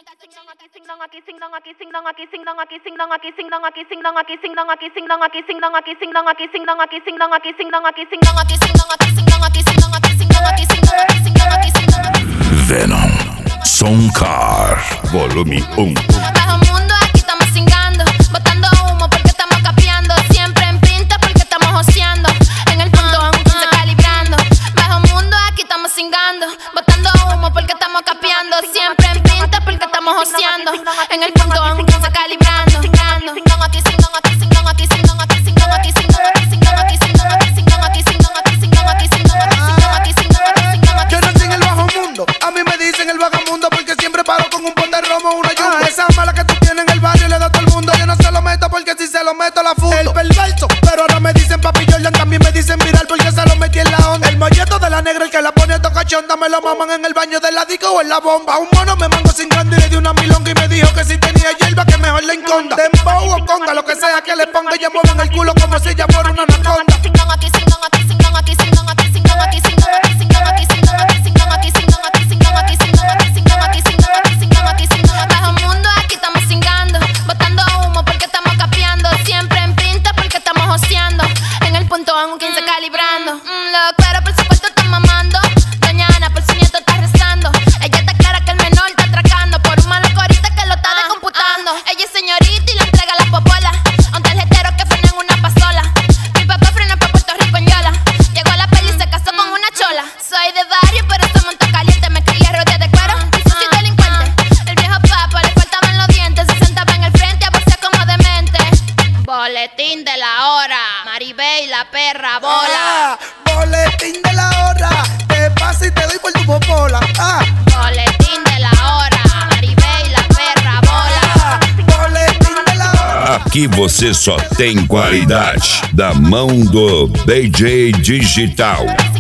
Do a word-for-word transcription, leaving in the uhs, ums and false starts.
Venom Soundcar Volume um. Bajo mundo, aquí estamos cingando, botando humo porque estamos capeando. Siempre en pinta porque estamos joseando. En el punto a un quince calibrando. Bajo mundo, aquí estamos cingando, botando humo porque estamos capeando. Siempre en pinta porque estamos joseando. En el punto a un quince calibrando. Yo nací en el bajo mundo, a mí me dicen el vagamundo porque siempre paro con un pote de romo, una yumba. Ah, esa mala que tú tienes en el barrio le da a todo el mundo. Yo no se lo meto porque si se lo meto la fundo. El perverso, pero ahora me dicen papi Jordan, también me dicen viral porque se lo metí en la onda. El molleto de la negra, el que la pone a cachonda, me lo maman en el baño de la disco o en la bomba. Un mono me mandó sin grande y le di una milonga y me dijo que si tenía hierba que mejor le enconda. Dembow o conga, lo que sea que le ponga, ya mueven el culo como si ya fuera una anaconda. Bajo mundo, aquí estamos cingando, botando humo porque estamos capeando. Siempre en pinta porque estamos joseando. En el punto a un quince calibrando. Mm, lo claro, por supuesto, está mamando. Doña Ana, por su nieto está rezando. Ella está clara que el menor está atracando por un malo corita que lo está descomputando. Ella es señorita y le entrega la popola a un tarjetero que frena en una pasola. Mi papá frena pa' Puerto Rico en Yola. Llegó a la peli y se casó con una chola. Soy de barrio, pero soy monto caliente. Me crié rodeada de cuero y soy delincuente. El viejo papa le faltaban los dientes. Se sentaba en el frente a vocear como demente. Boletín de la hora, Maribel la perra bola. Ah, boletín de la hora, te pasa y te doy por tu popola. Ah, Boletín de la hora, Maribel la perra bola. ah, boletín de la hora. Aqui você só tem qualidade da mão do D J Digital.